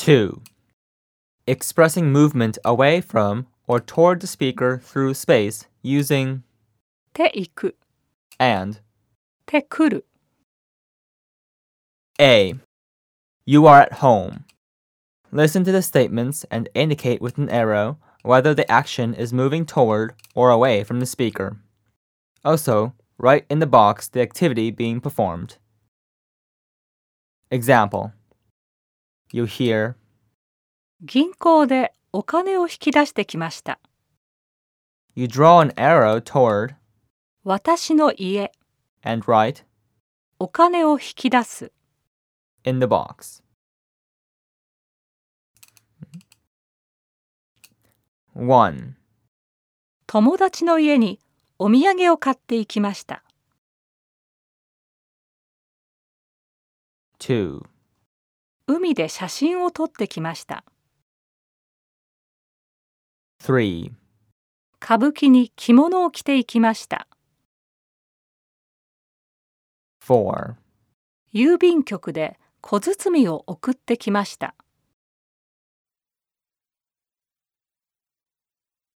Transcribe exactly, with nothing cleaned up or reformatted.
two. Expressing movement away from or toward the speaker through space using て行く and. て来る A. You are at home. Listen to the statements and indicate with an arrow whether the action is moving toward or away from the speaker. Also, write in the box the activity being performed. Example. You hear 銀行でお金を引き出してきました。 You draw an arrow toward 私の家 and write お金を引き出す in the box. one. 友達の家にお土産を買っていきました。 two. 海で写真を撮ってきました。 three. 歌舞伎に着物を着ていきました。 four. 郵便局で小包を送ってきました。